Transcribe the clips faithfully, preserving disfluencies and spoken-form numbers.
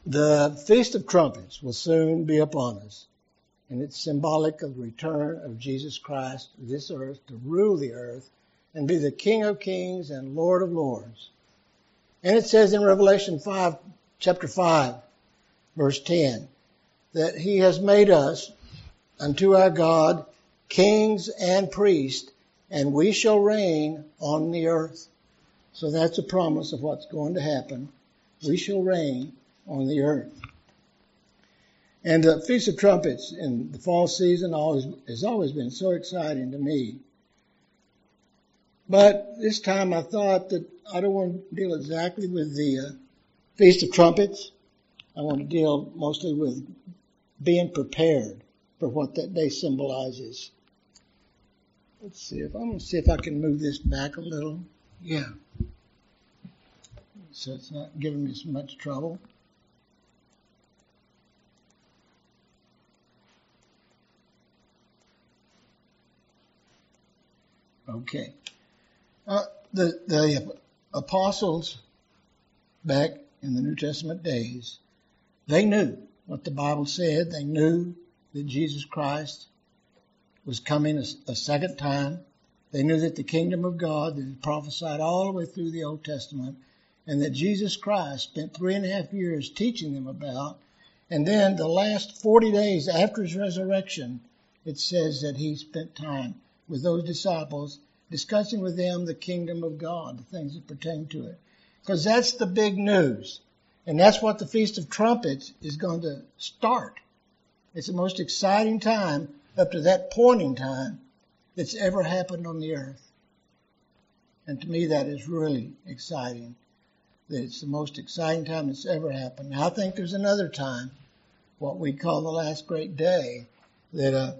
The Feast of Trumpets will soon be upon us, and it's symbolic of the return of Jesus Christ to this earth to rule the earth and be the King of Kings and Lord of Lords. And it says in Revelation five, chapter five, verse ten, that he has made us unto our God kings and priests, and we shall reign on the earth. So that's a promise of what's going to happen. We shall reign on the earth. And the Feast of Trumpets in the fall season always has always been so exciting to me. But this time I thought that I don't want to deal exactly with the uh, Feast of Trumpets. I want to deal mostly with being prepared for what that day symbolizes. Let's see if I'm going to see if I can move this back a little. Yeah. So it's not giving me so much trouble. Okay. Uh, the, the apostles back in the New Testament days, they knew what the Bible said. They knew that Jesus Christ was coming a, a second time. They knew that the kingdom of God that is prophesied all the way through the Old Testament, and that Jesus Christ spent three and a half years teaching them about. And then the last forty days after his resurrection, it says that he spent time with those disciples, discussing with them the kingdom of God, the things that pertain to it. Because that's the big news. And that's what the Feast of Trumpets is going to start. It's the most exciting time up to that point in time that's ever happened on the earth. And to me that is really exciting. That it's the most exciting time that's ever happened. Now I think there's another time, what we call the last great day, that uh,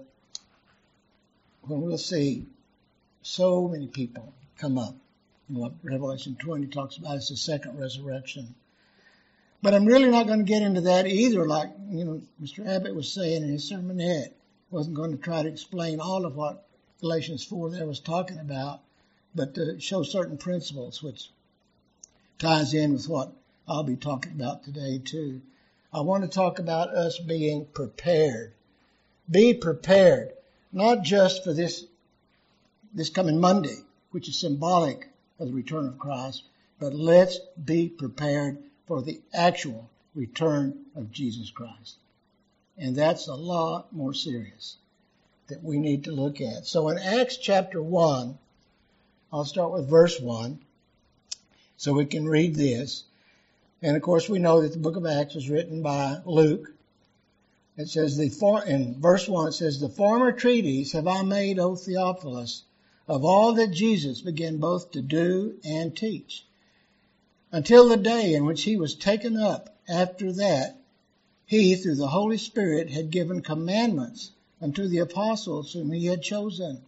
when we'll see so many people come up. And what Revelation twenty talks about is the second resurrection. But I'm really not going to get into that either, like, you know, Mister Abbott was saying in his sermonette. Wasn't going to try to explain all of what Galatians four there was talking about, but to show certain principles, which ties in with what I'll be talking about today too. I want to talk about us being prepared. Be prepared, not just for this this coming Monday, which is symbolic of the return of Christ, but let's be prepared for the actual return of Jesus Christ. And that's a lot more serious that we need to look at. So in Acts chapter one, I'll start with verse one, so we can read this. And of course we know that the book of Acts was written by Luke. It says, the for, in verse one, it says, the former treatise have I made, O Theophilus, of all that Jesus began both to do and teach, until the day in which he was taken up. After that, he, through the Holy Spirit, had given commandments unto the apostles whom he had chosen,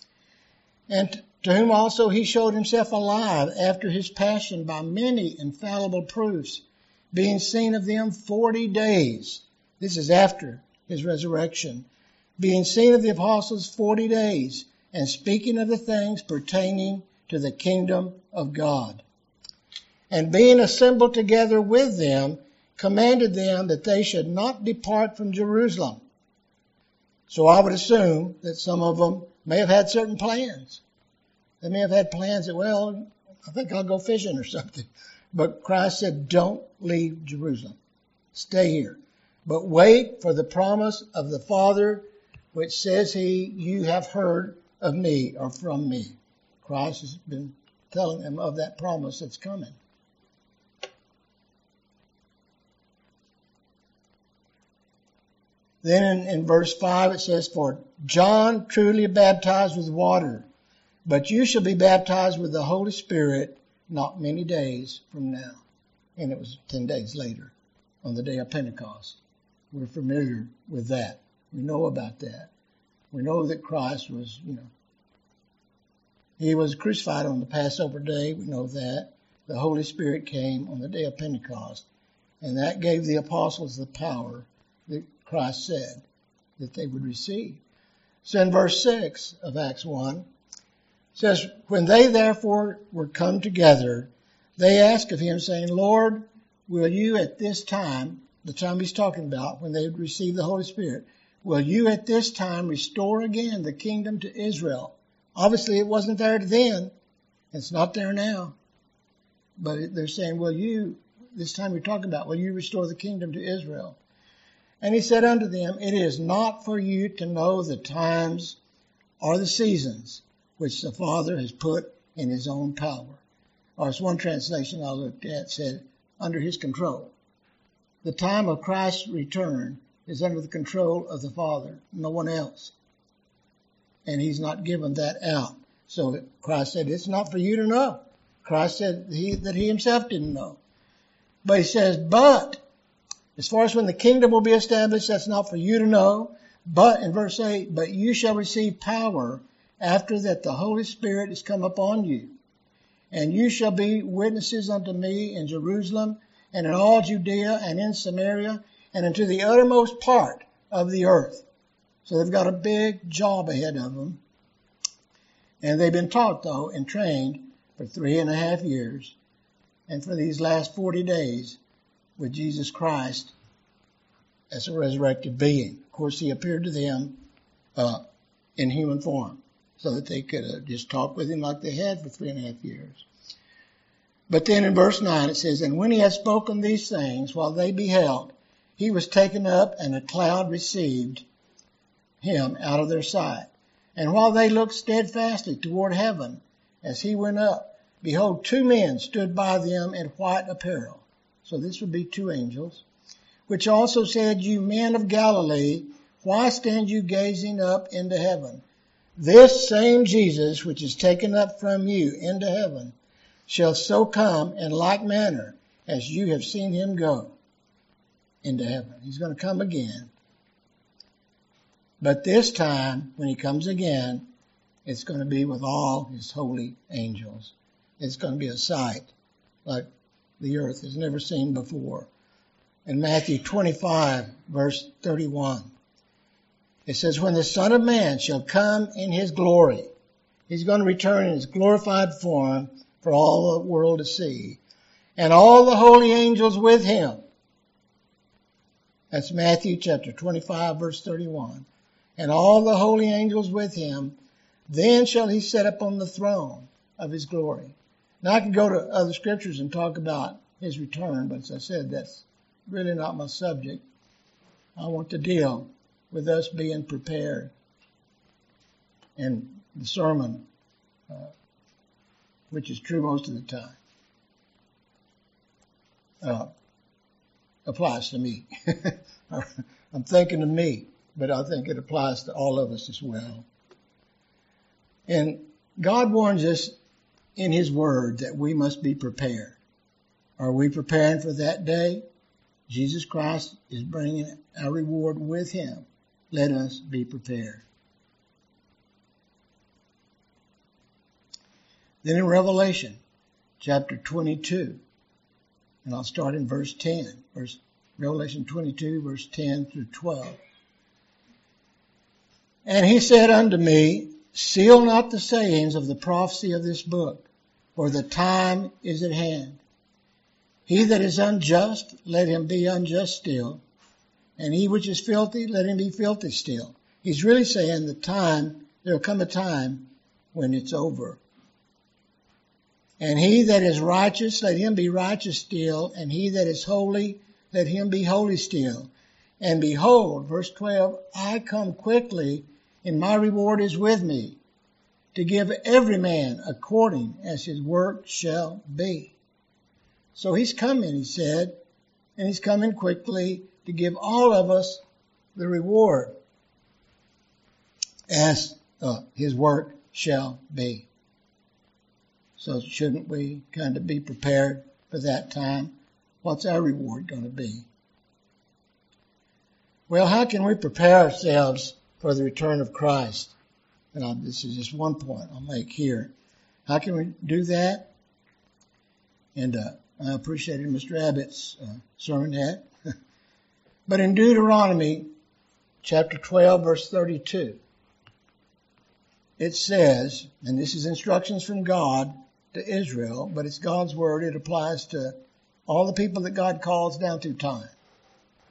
and to whom also he showed himself alive after his passion by many infallible proofs, being seen of them forty days. This is after his resurrection. Being seen of the apostles forty days, and speaking of the things pertaining to the kingdom of God. And being assembled together with them, commanded them that they should not depart from Jerusalem. So I would assume that some of them may have had certain plans. They may have had plans that, well, I think I'll go fishing or something. But Christ said, don't leave Jerusalem. Stay here. But wait for the promise of the Father, which says he, you have heard of me or from me. Christ has been telling them of that promise that's coming. Then in, in verse five it says, for John truly baptized with water, but you shall be baptized with the Holy Spirit not many days from now. And it was ten days later, on the day of Pentecost. We're familiar with that. We know about that. We know that Christ was, you know, he was crucified on the Passover day. We know that. The Holy Spirit came on the day of Pentecost. And that gave the apostles the power that Christ said that they would receive. So in verse six of Acts one, it says, when they therefore were come together, they asked of him, saying, Lord, will you at this time the time he's talking about, when they received the Holy Spirit, will you at this time restore again the kingdom to Israel? Obviously it wasn't there then. It's not there now. But they're saying, will you, this time you're talking about, will you restore the kingdom to Israel? And he said unto them, it is not for you to know the times or the seasons which the Father has put in his own power. Or as one translation I looked at said, under his control. The time of Christ's return is under the control of the Father, no one else. And he's not given that out. So Christ said, it's not for you to know. Christ said he, that he himself didn't know. But he says, but, as far as when the kingdom will be established, that's not for you to know. But, in verse eight, but you shall receive power after that the Holy Spirit is come upon you. And you shall be witnesses unto me in Jerusalem and in all Judea and in Samaria and unto the uttermost part of the earth. So they've got a big job ahead of them. And they've been taught, though, and trained for three and a half years. And for these last forty days with Jesus Christ as a resurrected being. Of course, he appeared to them uh, in human form so that they could uh, just talk with him like they had for three and a half years. But then in verse nine it says, and when he had spoken these things, while they beheld, he was taken up, and a cloud received him out of their sight. And while they looked steadfastly toward heaven as he went up, behold, two men stood by them in white apparel. So this would be two angels, which also said, you men of Galilee, why stand you gazing up into heaven? This same Jesus, which is taken up from you into heaven, shall so come in like manner as you have seen him go into heaven. He's going to come again. But this time, when he comes again, it's going to be with all his holy angels. It's going to be a sight like the earth has never seen before. In Matthew twenty-five, verse thirty-one, it says, when the Son of Man shall come in his glory, he's going to return in his glorified form for all the world to see, and all the holy angels with him. That's Matthew chapter twenty-five, verse thirty-one. And all the holy angels with him, then shall he sit upon the throne of his glory. Now I could go to other scriptures and talk about his return, but as I said, that's really not my subject. I want to deal with us being prepared. And the sermon, uh, which is true most of the time, uh, applies to me. I'm thinking of me, but I think it applies to all of us as well. And God warns us in his word that we must be prepared. Are we preparing for that day? Jesus Christ is bringing our reward with him. Let us be prepared. Then in Revelation chapter twenty-two, and I'll start in verse ten, verse Revelation twenty-two, verse ten through twelve. And he said unto me, seal not the sayings of the prophecy of this book, for the time is at hand. He that is unjust, let him be unjust still. And he which is filthy, let him be filthy still. He's really saying the time, there will come a time when it's over. And he that is righteous, let him be righteous still. And he that is holy, let him be holy still. And behold, verse twelve, I come quickly, and my reward is with me, to give every man according as his work shall be. So he's coming, he said, and he's coming quickly to give all of us the reward as uh, his work shall be. So shouldn't we kind of be prepared for that time? What's our reward going to be? Well, how can we prepare ourselves for the return of Christ? And I'll, this is just one point I'll make here. How can we do that? And uh, I appreciated Mister Abbott's uh, sermonette. But in Deuteronomy chapter twelve, verse thirty-two, it says, and this is instructions from God to Israel, but it's God's word. It applies to all the people that God calls down through time.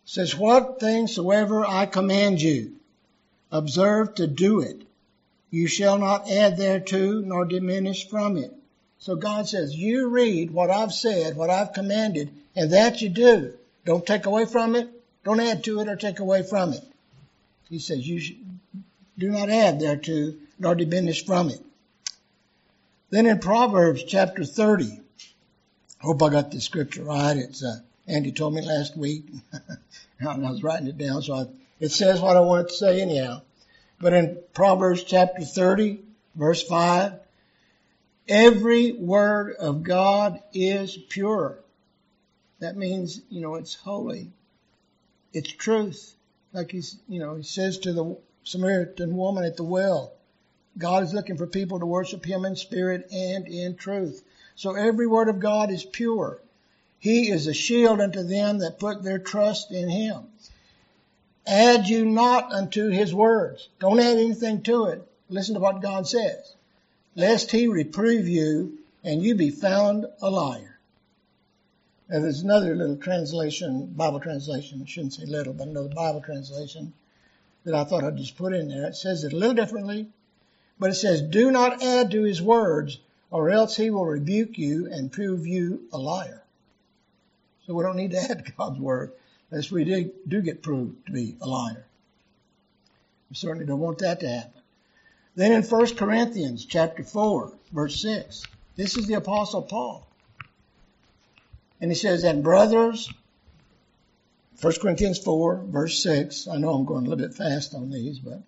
says, what things soever I command you, observe to do it. You shall not add thereto, nor diminish from it. So God says, you read what I've said, what I've commanded, and that you do. Don't take away from it. Don't add to it or take away from it. He says, you should, do not add thereto, nor diminish from it. Then in Proverbs chapter thirty, hope I got the scripture right. It's uh, Andy told me last week, and I was writing it down, so I, it says what I wanted to say anyhow. But in Proverbs chapter thirty, verse five, every word of God is pure. That means, you know, it's holy. It's truth. Like he's, you know, he says to the Samaritan woman at the well, God is looking for people to worship him in spirit and in truth. So every word of God is pure. He is a shield unto them that put their trust in him. Add you not unto his words. Don't add anything to it. Listen to what God says. Lest he reprove you and you be found a liar. Now there's another little translation, Bible translation, I shouldn't say little, but another Bible translation that I thought I'd just put in there. It says it a little differently, but it says, do not add to his words, or else he will rebuke you and prove you a liar. So we don't need to add to God's word, unless we do, do get proved to be a liar. We certainly don't want that to happen. Then in First Corinthians chapter four, verse six, this is the Apostle Paul. And he says, and brothers, First Corinthians four, verse six, I know I'm going a little bit fast on these, but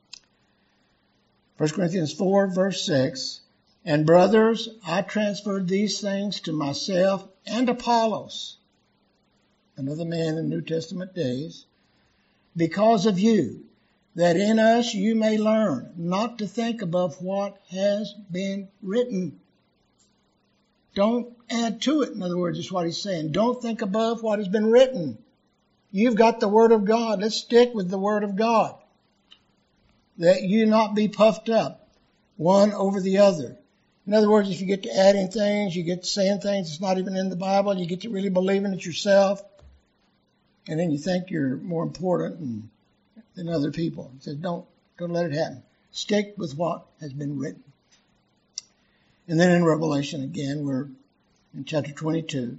First Corinthians four, verse six, and brothers, I transferred these things to myself and Apollos, another man in New Testament days, because of you, that in us you may learn not to think above what has been written. Don't add to it, in other words, is what he's saying. Don't think above what has been written. You've got the Word of God. Let's stick with the Word of God. That you not be puffed up, one over the other. In other words, if you get to adding things, you get to saying things that's not even in the Bible, you get to really believing it yourself, and then you think you're more important than, than other people. He says, don't, don't let it happen. Stick with what has been written. And then in Revelation again, we're in chapter twenty-two,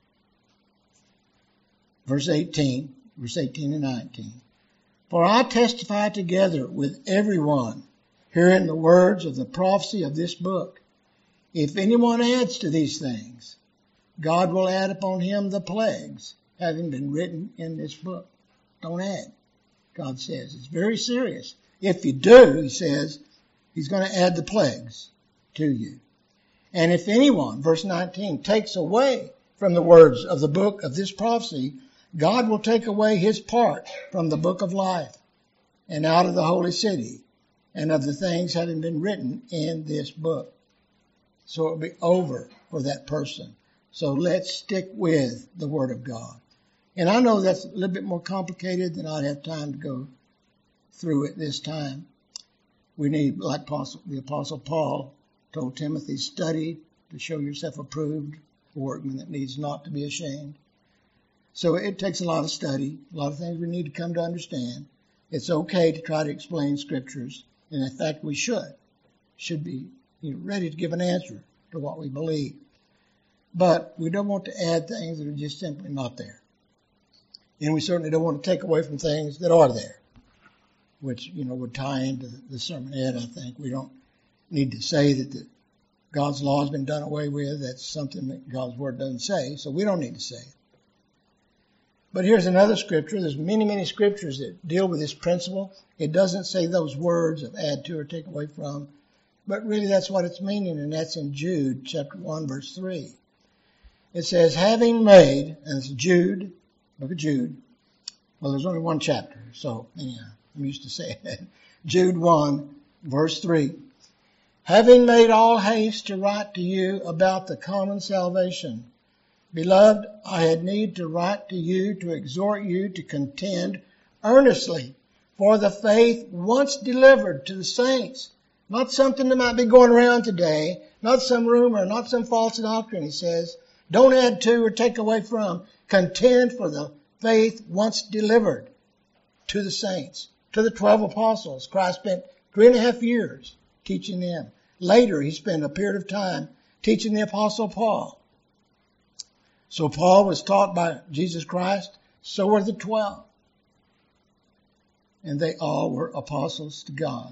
verse eighteen, verse eighteen and nineteen. For I testify together with everyone hearing the words of the prophecy of this book. If anyone adds to these things, God will add upon him the plagues having been written in this book. Don't add, God says. It's very serious. If you do, he says, he's going to add the plagues to you. And if anyone, verse nineteen, takes away from the words of the book of this prophecy, God will take away his part from the book of life and out of the holy city and of the things having been written in this book. So it'll be over for that person. So let's stick with the Word of God. And I know that's a little bit more complicated than I'd have time to go through it this time. We need, like Apostle, the Apostle Paul told Timothy, study to show yourself approved, a workman that needs not to be ashamed. So it takes a lot of study, a lot of things we need to come to understand. It's okay to try to explain scriptures, and in fact we should. Should be you know, ready to give an answer to what we believe. But we don't want to add things that are just simply not there. And we certainly don't want to take away from things that are there, which, you know, would tie into the sermon ed, I think. We don't need to say that the, God's law has been done away with. That's something that God's Word doesn't say, so we don't need to say it. But here's another scripture. There's many, many scriptures that deal with this principle. It doesn't say those words of add to or take away from, but really that's what it's meaning, and that's in Jude chapter one, verse three. It says, having made, and it's Jude, book of Jude. Well, there's only one chapter, so anyhow, I'm used to saying that. Jude one, verse three. Having made all haste to write to you about the common salvation, beloved, I had need to write to you to exhort you to contend earnestly for the faith once delivered to the saints. Not something that might be going around today, not some rumor, not some false doctrine, he says. Don't add to or take away from. Contend for the faith once delivered to the saints, to the twelve apostles. Christ spent three and a half years teaching them. Later, he spent a period of time teaching the apostle Paul. So Paul was taught by Jesus Christ, so were the twelve. And they all were apostles to God.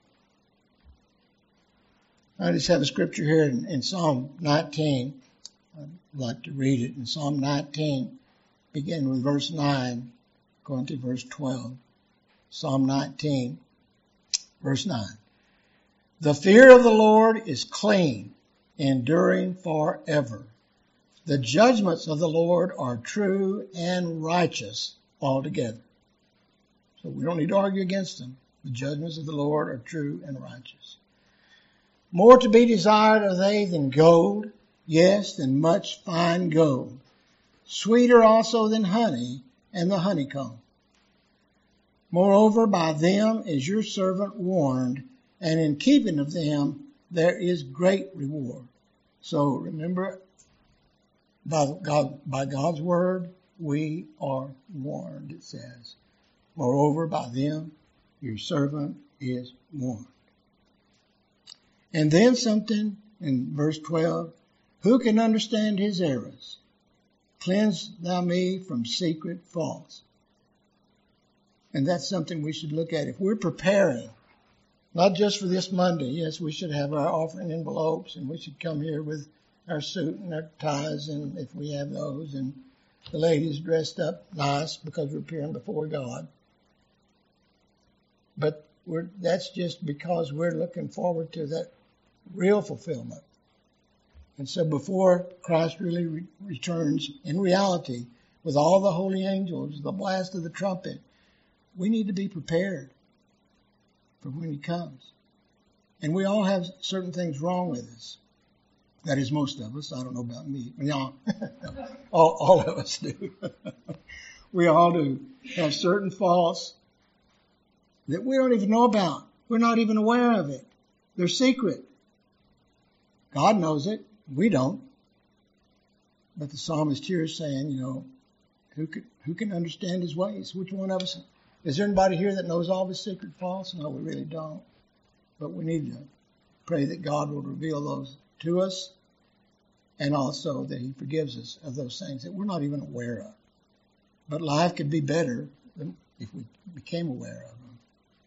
I just have a scripture here in, in Psalm nineteen. I'd like to read it. In Psalm nineteen, beginning with verse nine, going to verse twelve. Psalm nineteen, verse nine. The fear of the Lord is clean, enduring forever. The judgments of the Lord are true and righteous altogether. So we don't need to argue against them. The judgments of the Lord are true and righteous. More to be desired are they than gold, yes, than much fine gold. Sweeter also than honey and the honeycomb. Moreover, by them is your servant warned, and in keeping of them there is great reward. So remember, by God, by God's word, we are warned, it says. Moreover, by them your servant is warned. And then something in verse twelve, who can understand his errors? Cleanse thou me from secret faults. And that's something we should look at. If we're preparing, not just for this Monday, yes, we should have our offering envelopes and we should come here with our suit and our ties, and if we have those, and the ladies dressed up nice because we're appearing before God. But we're, that's just because we're looking forward to that real fulfillment. And so before Christ really re- returns in reality with all the holy angels, the blast of the trumpet, we need to be prepared for when he comes. And we all have certain things wrong with us. That is, most of us. I don't know about me. No, all, all of us do. We all do have certain faults that we don't even know about. We're not even aware of it. They're secret. God knows it. We don't. But the psalmist here is saying, you know, who can, who can understand his ways? Which one of us? Is there anybody here that knows all his secret faults? No, we really don't. But we need to pray that God will reveal those to us, and also that he forgives us of those things that we're not even aware of. But life could be better if we became aware of them.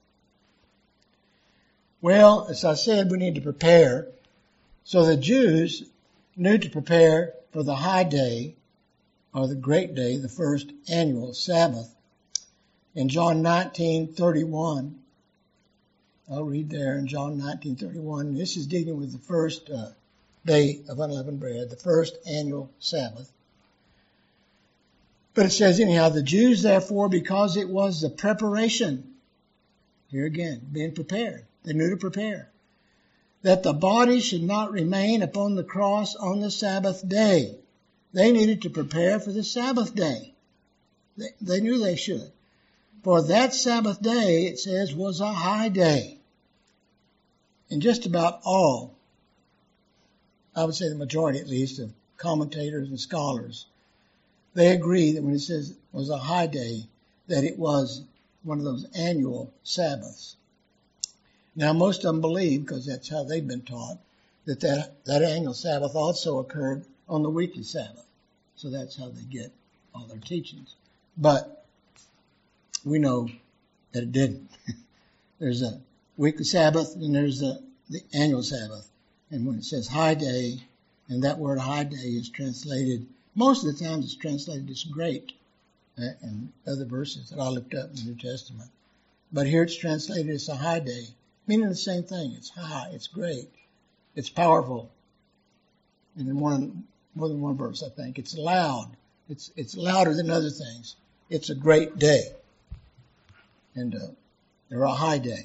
Well, as I said, we need to prepare. So the Jews knew to prepare for the high day, or the great day, the first annual Sabbath. In John nineteen thirty-one, I'll read there in John nineteen thirty-one. This is dealing with the first uh, day of unleavened bread, the first annual Sabbath. But it says anyhow, the Jews therefore, because it was the preparation, here again, being prepared, they knew to prepare, that the body should not remain upon the cross on the Sabbath day. They needed to prepare for the Sabbath day. They, they knew they should. For that Sabbath day, it says, was a high day. And just about all, I would say the majority at least, of commentators and scholars, they agree that when it says it was a high day, that it was one of those annual Sabbaths. Now, most of them believe, because that's how they've been taught, that, that that annual Sabbath also occurred on the weekly Sabbath. So that's how they get all their teachings. But we know that it didn't. There's a weekly Sabbath and there's a, the annual Sabbath. And when it says high day, and that word high day is translated, most of the times it's translated as great, uh, and other verses that I looked up in the New Testament. But here it's translated as a high day, meaning the same thing. It's high, it's great, it's powerful. And in one, more than one verse, I think, it's loud. It's, it's louder than other things. It's a great day. And uh, they're a high day.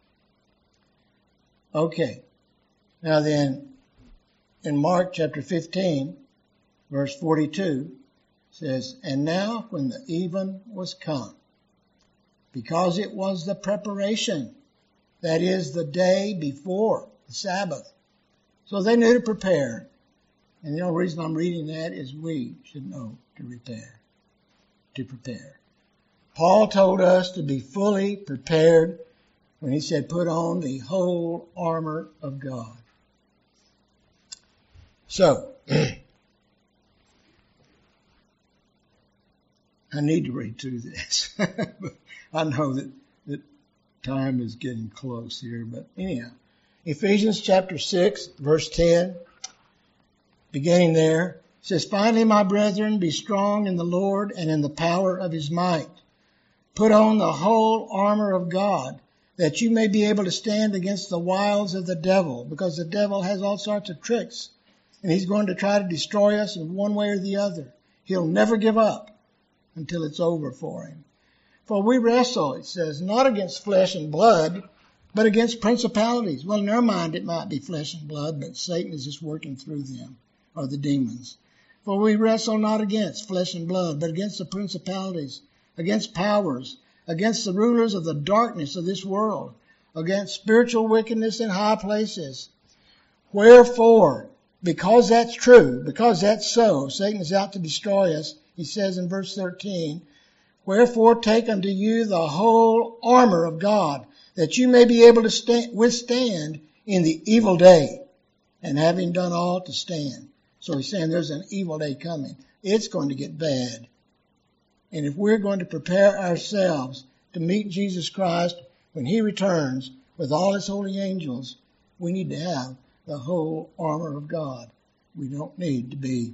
Okay. Now then, in Mark chapter fifteen, verse forty-two, says, and now when the even was come, because it was the preparation, that is the day before the Sabbath. So they knew to prepare. And the only reason I'm reading that is we should know to prepare. to prepare. Paul told us to be fully prepared when he said, put on the whole armor of God. So, I need to read through this. I know that, that time is getting close here, but anyhow. Ephesians chapter six, verse ten, beginning there, says, finally, my brethren, be strong in the Lord and in the power of his might. Put on the whole armor of God, that you may be able to stand against the wiles of the devil, because the devil has all sorts of tricks, and he's going to try to destroy us in one way or the other. He'll never give up until it's over for him. For we wrestle, it says, not against flesh and blood, but against principalities. Well, in their mind it might be flesh and blood, but Satan is just working through them, or the demons. For we wrestle not against flesh and blood, but against the principalities, against powers, against the rulers of the darkness of this world, against spiritual wickedness in high places. Wherefore, because that's true, because that's so, Satan is out to destroy us. He says in verse thirteen, wherefore take unto you the whole armor of God, that you may be able to stand, withstand in the evil day, and having done all to stand. So he's saying there's an evil day coming. It's going to get bad. And if we're going to prepare ourselves to meet Jesus Christ when he returns with all his holy angels, we need to have the whole armor of God. We don't need to be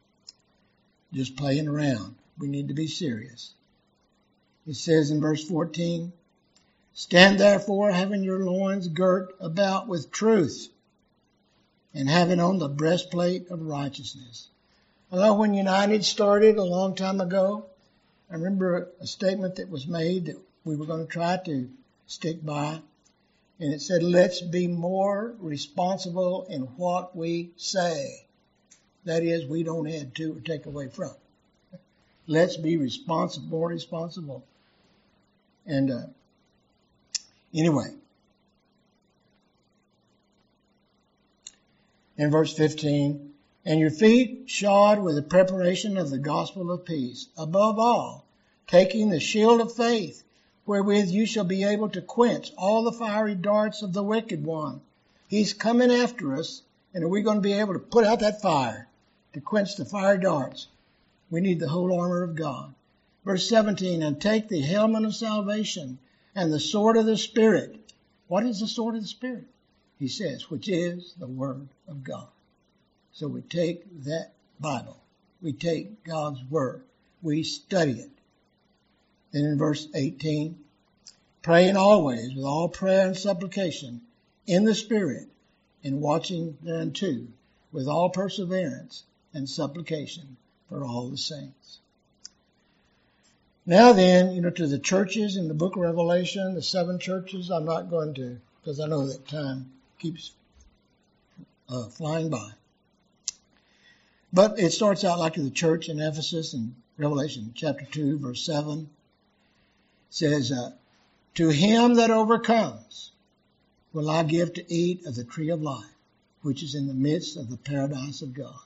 just playing around. We need to be serious. It says in verse fourteen, stand therefore, having your loins girt about with truth, and having on the breastplate of righteousness. I know when United started a long time ago, I remember a statement that was made that we were going to try to stick by. And it said, let's be more responsible in what we say. That is, we don't add to or take away from. Let's be responsible, more responsible. And uh, anyway, in verse fifteen, and your feet shod with the preparation of the gospel of peace. Above all, taking the shield of faith, wherewith you shall be able to quench all the fiery darts of the wicked one. He's coming after us, and are we going to be able to put out that fire to quench the fiery darts? We need the whole armor of God. Verse seventeen, and take the helmet of salvation and the sword of the Spirit. What is the sword of the Spirit? He says, which is the Word of God. So we take that Bible. We take God's Word. We study it. Then in verse eighteen, praying always with all prayer and supplication in the Spirit, and watching thereunto with all perseverance and supplication for all the saints. Now then, you know, to the churches in the book of Revelation, the seven churches, I'm not going to, because I know that time keeps uh, flying by. But it starts out like the church in Ephesus in Revelation chapter two, verse seven. It says, uh, to him that overcomes will I give to eat of the tree of life, which is in the midst of the paradise of God.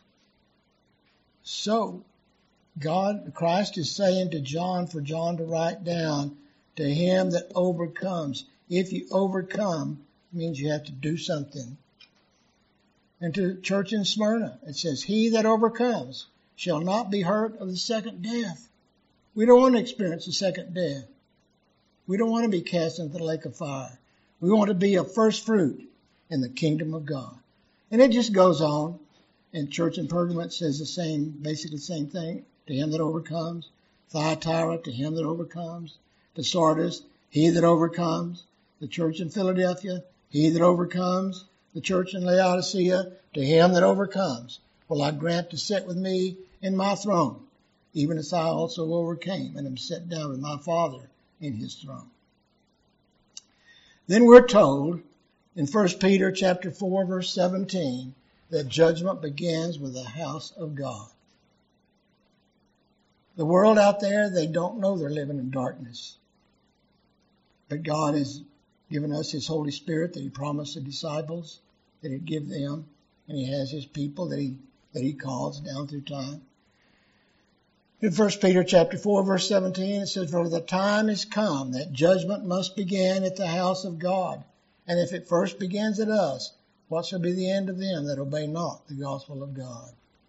So, God, Christ is saying to John, for John to write down, to him that overcomes. If you overcome, it means you have to do something. And to the church in Smyrna, it says, he that overcomes shall not be hurt of the second death. We don't want to experience the second death. We don't want to be cast into the lake of fire. We want to be a first fruit in the kingdom of God. And it just goes on. And church in Pergamum says the same, basically the same thing. To him that overcomes. Thyatira, to him that overcomes. To Sardis, he that overcomes. The church in Philadelphia, he that overcomes. The church in Laodicea, to him that overcomes, will I grant to sit with me in my throne, even as I also overcame and am set down with my Father in his throne. Then we're told in First Peter chapter four, verse seventeen, that judgment begins with the house of God. The world out there, they don't know they're living in darkness. But God has given us his Holy Spirit that he promised the disciples that he'd give them, and he has his people that he that he calls down through time. In First Peter chapter four, verse seventeen, it says, "For the time is come that judgment must begin at the house of God. And if it first begins at us, what shall be the end of them that obey not the gospel of God?"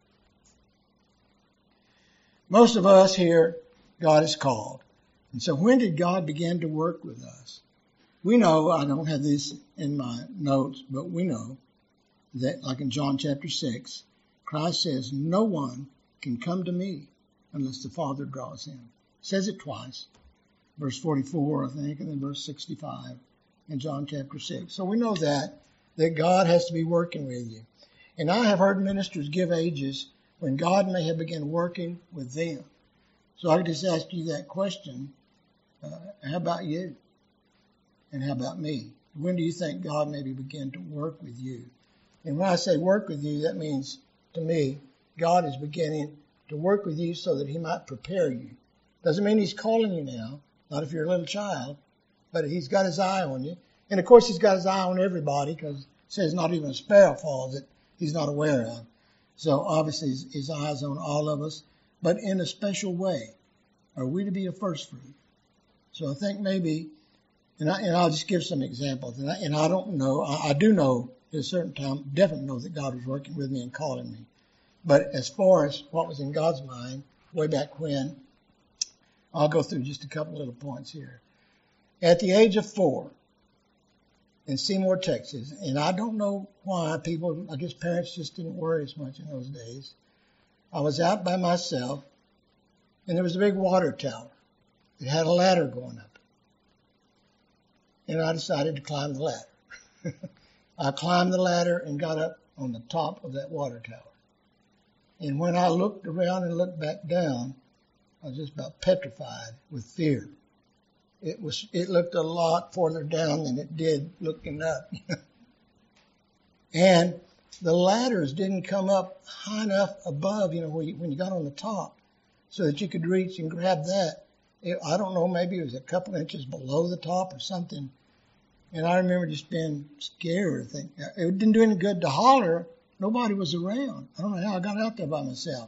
Most of us here, God is called. And so when did God begin to work with us? We know, I don't have this in my notes, but we know that, like in John chapter six, Christ says, "No one can come to me unless the Father draws him." Says it twice. Verse forty-four, I think, and then verse sixty-five in John chapter six. So we know that, that God has to be working with you. And I have heard ministers give ages when God may have begun working with them. So I just ask you that question. Uh, how about you? And how about me? When do you think God maybe began to work with you? And when I say work with you, that means, to me, God is beginning to work with you so that he might prepare you. Doesn't mean he's calling you now, not if you're a little child, but he's got his eye on you. And of course he's got his eye on everybody, because it says not even a sparrow falls that he's not aware of. So obviously his, his eyes on all of us, but in a special way. Are we to be a first fruit? So I think maybe, and, I, and I'll just give some examples, and I, and I don't know, I, I do know at a certain time, definitely know that God was working with me and calling me. But as far as what was in God's mind, way back when, I'll go through just a couple little points here. At the age of four, in Seymour, Texas, and I don't know why people, I guess parents just didn't worry as much in those days. I was out by myself, and there was a big water tower. It had a ladder going up. And I decided to climb the ladder. I climbed the ladder and got up on the top of that water tower. And when I looked around and looked back down, I was just about petrified with fear. It was, it looked a lot farther down than it did looking up. And the ladders didn't come up high enough above, you know, when you, when you got on the top, so that you could reach and grab that. It, I don't know, maybe it was a couple inches below the top or something. And I remember just being scared. I think it didn't do any good to holler. Nobody was around. I don't know how I got out there by myself.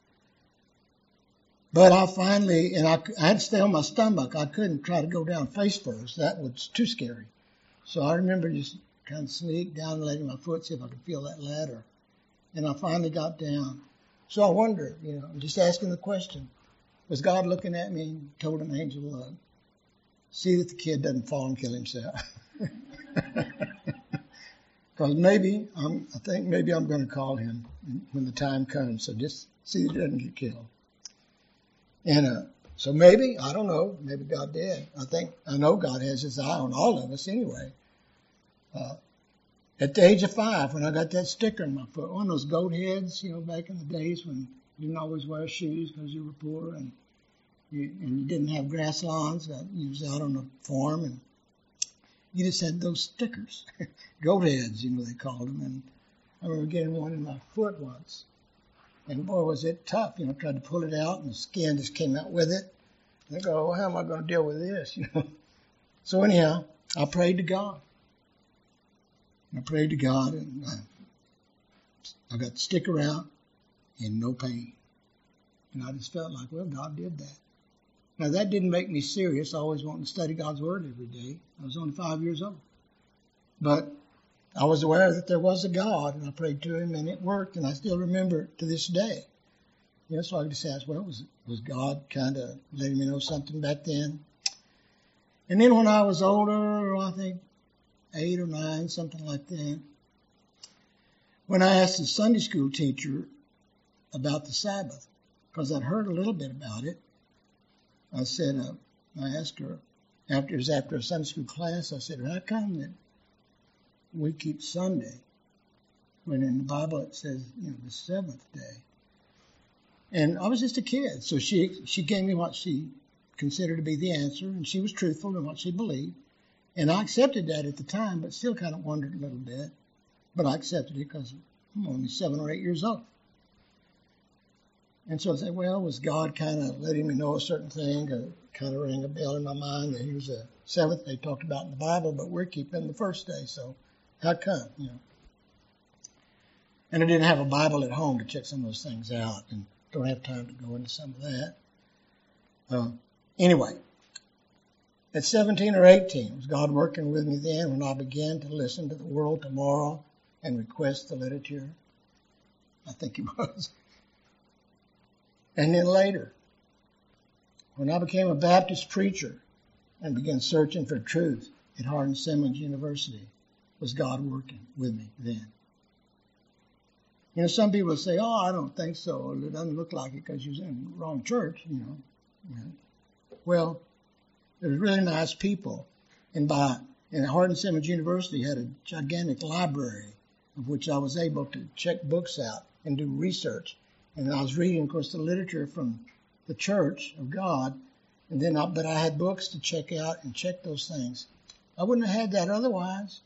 But I finally, and I, I had to stay on my stomach. I couldn't try to go down face first. That was too scary. So I remember just kind of sneak down and letting my foot see if I could feel that ladder. And I finally got down. So I wonder, you know, just asking the question, was God looking at me and told an angel, look, see that the kid doesn't fall and kill himself? Because maybe, I'm, I think maybe I'm going to call him when the time comes. So just see that he doesn't get killed. And uh, so maybe, I don't know, maybe God did. I think, I know God has his eye on all of us anyway. Uh, at the age of five, when I got that sticker in my foot, one of those goat heads, you know, back in the days when you didn't always wear shoes because you were poor and you, and you didn't have grass lawns. Uh, you was out on the farm and you just had those stickers, goat heads, you know, they called them. And I remember getting one in my foot once. And boy, was it tough, you know, tried to pull it out and the skin just came out with it. And I go, well, how am I going to deal with this, you know? So anyhow, I prayed to God. I prayed to God and I, I got the sticker out and no pain. And I just felt like, well, God did that. Now, that didn't make me serious. I always wanted to study God's Word every day. I was only five years old. But I was aware that there was a God, and I prayed to him, and it worked, and I still remember it to this day. You know, so I just asked, well, was, was God kind of letting me know something back then? And then when I was older, I think eight or nine, something like that, when I asked the Sunday school teacher about the Sabbath, because I'd heard a little bit about it, I said, uh, I asked her, after it was after a Sunday school class, I said, how come that we keep Sunday when in the Bible it says, you know, the seventh day? And I was just a kid, so she she gave me what she considered to be the answer, and she was truthful in what she believed. And I accepted that at the time, but still kind of wondered a little bit. But I accepted it because I'm only seven or eight years old. And so I said, well, was God kind of letting me know a certain thing? Or kind of rang a bell in my mind that here's a seventh day talked about in the Bible, but we're keeping the first day. So how come, you know? And I didn't have a Bible at home to check some of those things out. And don't have time to go into some of that. Uh, anyway, at seventeen or eighteen, was God working with me then when I began to listen to the World Tomorrow and request the literature? I think He was. And then later, when I became a Baptist preacher and began searching for truth at Hardin-Simmons University, was God working with me then? You know, some people say, oh, I don't think so. It doesn't look like it because you're in the wrong church, you know. Yeah. Well, there's really nice people. And by and Hardin-Simmons University had a gigantic library of which I was able to check books out and do research. And I was reading, of course, the literature from the Church of God. And then, I, but I had books to check out and check those things. I wouldn't have had that otherwise.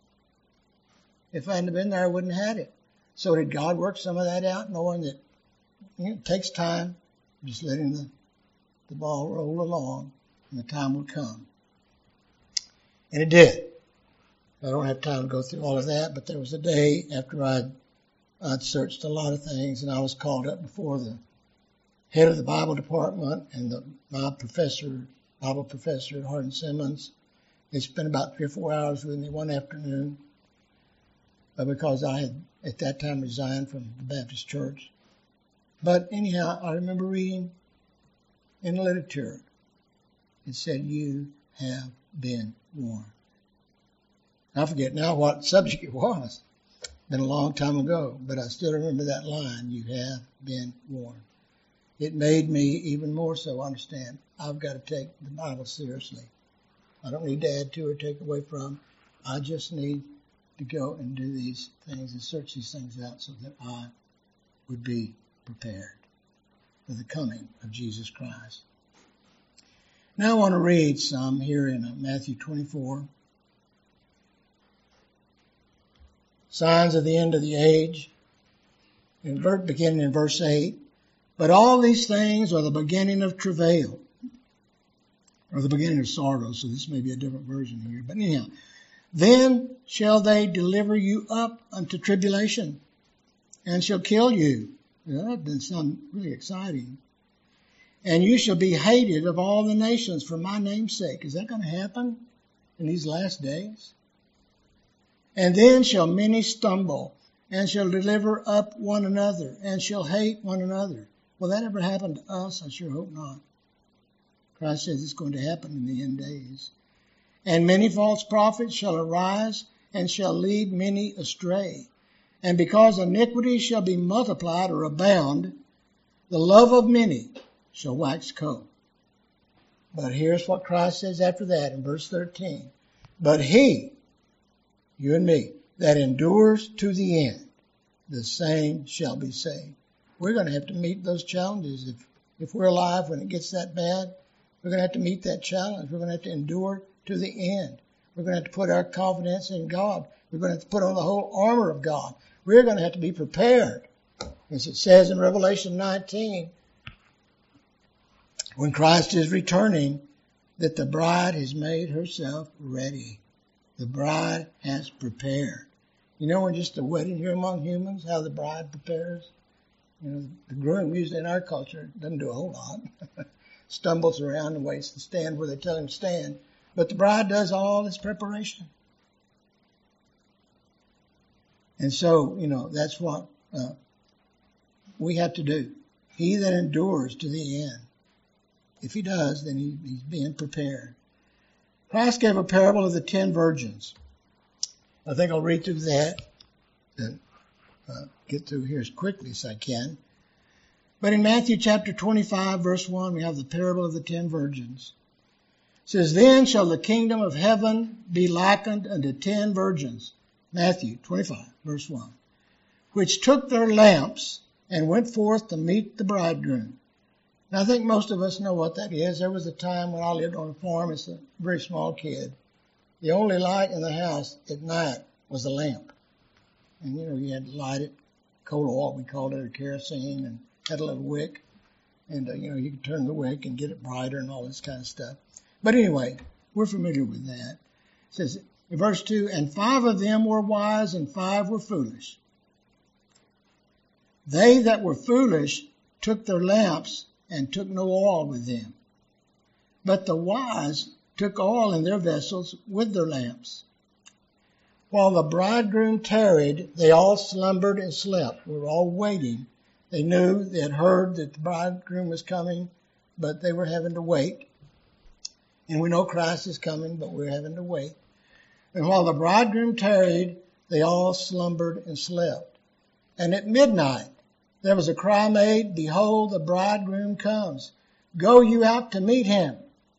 If I hadn't been there, I wouldn't have had it. So did God work some of that out, knowing that, you know, it takes time, just letting the, the ball roll along, and the time will come. And it did. I don't have time to go through all of that, but there was a day after I'd, I'd searched a lot of things, and I was called up before the head of the Bible department and the, my professor, Bible professor at Hardin-Simmons. They spent about three or four hours with me one afternoon uh, because I had at that time resigned from the Baptist church. But anyhow, I remember reading in the literature, it said, you have been warned. I forget now what subject it was. Been a long time ago, but I still remember that line, you have been warned. It made me even more so understand I've got to take the Bible seriously. I don't need to add to or take away from. I just need to go and do these things and search these things out so that I would be prepared for the coming of Jesus Christ. Now I want to read some here in Matthew twenty-four. Signs of the end of the age. In verse, beginning in verse eight. But all these things are the beginning of travail, or the beginning of sorrow, so this may be a different version here. But anyhow, then shall they deliver you up unto tribulation, and shall kill you. Well, that doesn't sound really exciting. And you shall be hated of all the nations for my name's sake. Is that going to happen in these last days? And then shall many stumble, and shall deliver up one another, and shall hate one another. Will that ever happen to us? I sure hope not. Christ says it's going to happen in the end days. And many false prophets shall arise, and shall lead many astray. And because iniquity shall be multiplied or abound, the love of many shall wax cold. But here's what Christ says after that in verse thirteen. But he, you and me, that endures to the end, the same shall be saved. We're going to have to meet those challenges. If, if we're alive when it gets that bad, we're going to have to meet that challenge. We're going to have to endure to the end. We're going to have to put our confidence in God. We're going to have to put on the whole armor of God. We're going to have to be prepared. As it says in Revelation nineteen, when Christ is returning, that the bride has made herself ready. The bride has prepared. You know, in just a wedding here among humans, how the bride prepares? You know, the groom usually in our culture doesn't do a whole lot. Stumbles around and waits to stand where they tell him to stand. But the bride does all this preparation. And so, you know, that's what uh, we have to do. He that endures to the end. If he does, then he, he's being prepared. Christ gave a parable of the ten virgins. I think I'll read through that and uh, get through here as quickly as I can. But in Matthew chapter twenty-five, verse one, we have the parable of the ten virgins. It says, then shall the kingdom of heaven be likened unto ten virgins. Matthew twenty-five, verse one. Which took their lamps and went forth to meet the bridegroom. Now I think most of us know what that is. There was a time when I lived on a farm as a very small kid. The only light in the house at night was a lamp. And, you know, you had to light it, coal oil, we called it, or kerosene, and had a little wick. And, uh, you know, you could turn the wick and get it brighter and all this kind of stuff. But anyway, we're familiar with that. It says in verse two, and five of them were wise and five were foolish. They that were foolish took their lamps and took no oil with them. But the wise took oil in their vessels with their lamps. While the bridegroom tarried, they all slumbered and slept. We were all waiting. They knew, they had heard that the bridegroom was coming, but they were having to wait. And we know Christ is coming, but we're having to wait. And while the bridegroom tarried, they all slumbered and slept. And at midnight there was a cry made, Behold, the bridegroom comes. Go you out to meet him.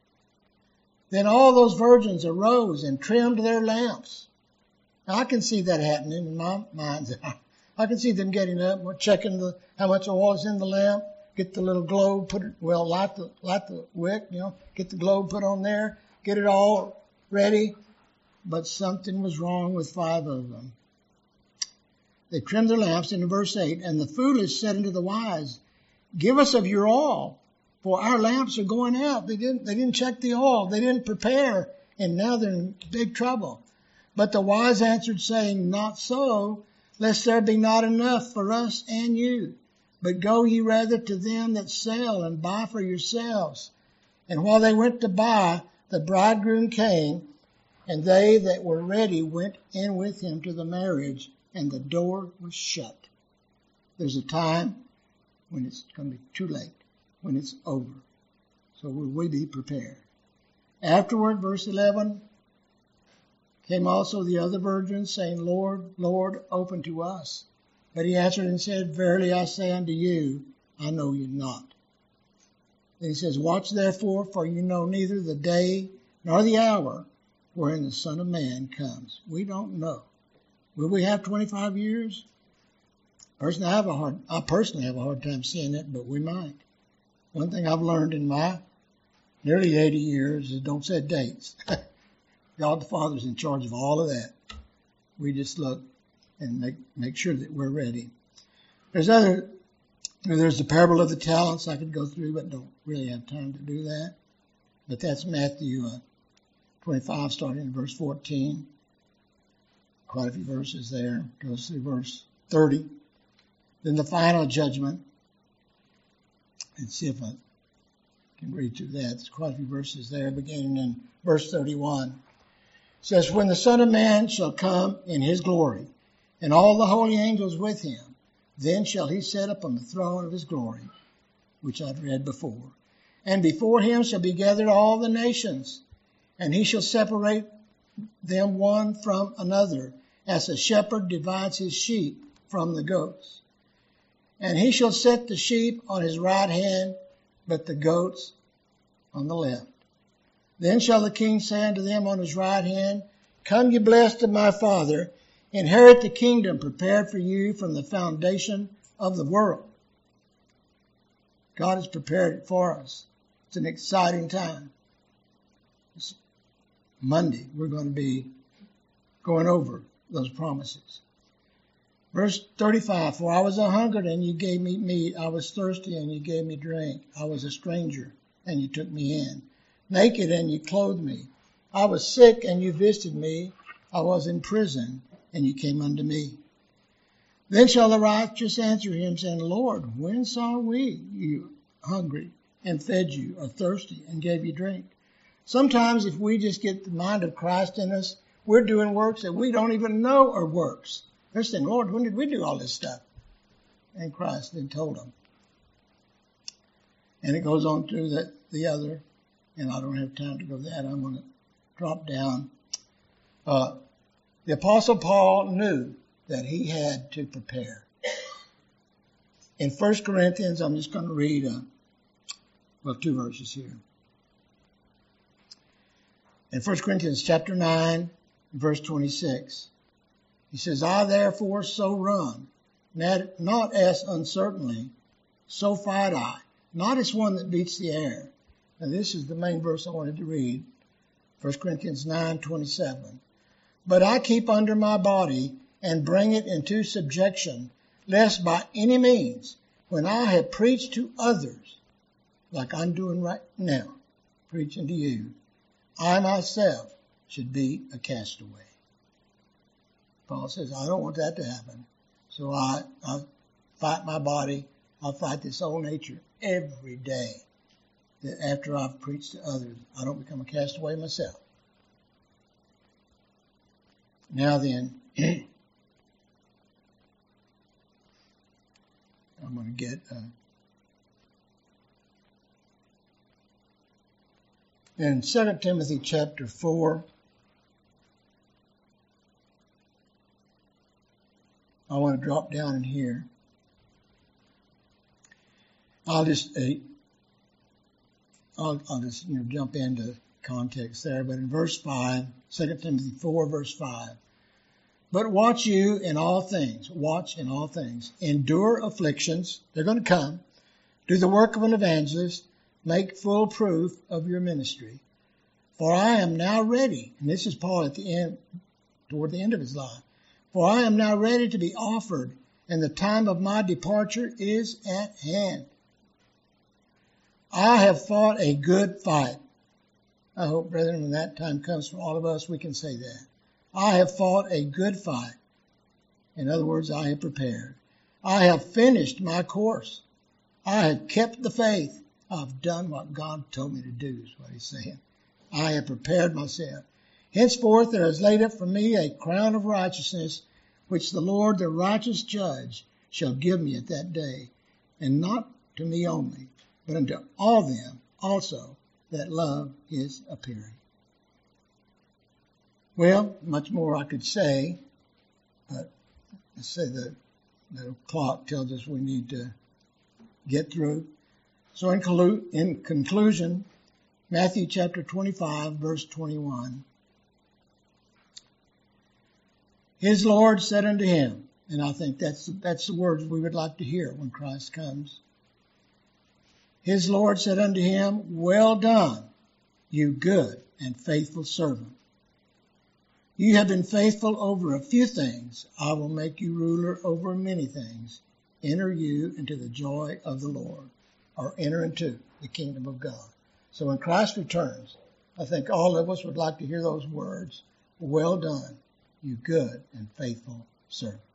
Then all those virgins arose and trimmed their lamps. Now, I can see that happening in my mind's eye. I can see them getting up, checking the, how much oil is in the lamp, get the little globe, put it, well, light the, light the wick, you know, get the globe put on there, get it all ready. But something was wrong with five of them. They trimmed their lamps, in verse eight, and the foolish said unto the wise, Give us of your oil, for our lamps are going out. They didn't, they didn't check the oil. They didn't prepare, and now they're in big trouble. But the wise answered, saying, Not so, lest there be not enough for us and you. But go ye rather to them that sell, and buy for yourselves. And while they went to buy, the bridegroom came, and they that were ready went in with him to the marriage, and the door was shut. There's a time when it's going to be too late, when it's over. So will we be prepared? Afterward, verse eleven, came also the other virgins, saying, Lord, Lord, open to us. But he answered and said, Verily I say unto you, I know you not. Then he says, Watch therefore, for you know neither the day nor the hour wherein the Son of Man comes. We don't know. Will we have twenty-five years? Personally, I have a hard, I personally have a hard time seeing it, but we might. One thing I've learned in my nearly eighty years is don't set dates. God the Father's in charge of all of that. We just look and make make sure that we're ready. There's other, there's the parable of the talents I could go through, but don't really have time to do that. But that's Matthew uh, twenty-five, starting in verse fourteen. Quite a few verses there. Goes through verse thirty. Then the final judgment. Let's see if I can read through that. There's quite a few verses there, beginning in verse thirty-one. It says, When the Son of Man shall come in his glory, and all the holy angels with him, then shall he set up on the throne of his glory, which I've read before. And before him shall be gathered all the nations, and he shall separate them one from another, as a shepherd divides his sheep from the goats. And he shall set the sheep on his right hand, but the goats on the left. Then shall the king say unto them on his right hand, Come ye blessed of my Father, inherit the kingdom prepared for you from the foundation of the world. God has prepared it for us. It's an exciting time. This Monday, we're going to be going over those promises. Verse thirty-five, For I was a hungered, and you gave me meat. I was thirsty, and you gave me drink. I was a stranger, and you took me in. Naked, and you clothed me. I was sick, and you visited me. I was in prison, and you came unto me. Then shall the righteous answer him, saying, Lord, when saw we you hungry, and fed you, or thirsty, and gave you drink? Sometimes if we just get the mind of Christ in us, we're doing works that we don't even know are works. They're saying, Lord, when did we do all this stuff? And Christ then told them. And it goes on to the, the other, and I don't have time to go to that. I'm going to drop down. Uh, the Apostle Paul knew that he had to prepare. In First Corinthians, I'm just going to read, uh, well, two verses here. In First Corinthians chapter nine, verse twenty-six, he says, I therefore so run, not, not as uncertainly, so fight I, not as one that beats the air. And this is the main verse I wanted to read, First Corinthians nine, twenty-seven. But I keep under my body and bring it into subjection, lest by any means, when I have preached to others, like I'm doing right now, preaching to you, I myself should be a castaway. Paul says, I don't want that to happen. So I, I fight my body. I fight this old nature every day, that after I've preached to others, I don't become a castaway myself. Now then, I'm going to get uh, in Second Timothy chapter four. I want to drop down in here. I'll just uh, I'll, I'll just you know jump into context there. But in verse five, Second Timothy four, verse five. But watch you in all things. Watch in all things. Endure afflictions. They're going to come. Do the work of an evangelist. Make full proof of your ministry. For I am now ready. And this is Paul at the end, toward the end of his life. For I am now ready to be offered, and the time of my departure is at hand. I have fought a good fight. I hope, brethren, when that time comes for all of us, we can say that. I have fought a good fight. In other words, I have prepared. I have finished my course. I have kept the faith. I've done what God told me to do, is what he's saying. I have prepared myself. Henceforth there is laid up for me a crown of righteousness, which the Lord, the righteous judge, shall give me at that day, and not to me only, but unto all them also that love his appearing. Well, much more I could say, but let's say the, the clock tells us we need to get through. So in, collu- in conclusion, Matthew chapter twenty-five, verse twenty-one. His Lord said unto him, and I think that's, that's the words we would like to hear when Christ comes. His Lord said unto him, Well done, you good and faithful servant. You have been faithful over a few things. I will make you ruler over many things. Enter you into the joy of the Lord, or enter into the kingdom of God. So when Christ returns, I think all of us would like to hear those words. Well done, you good and faithful servant.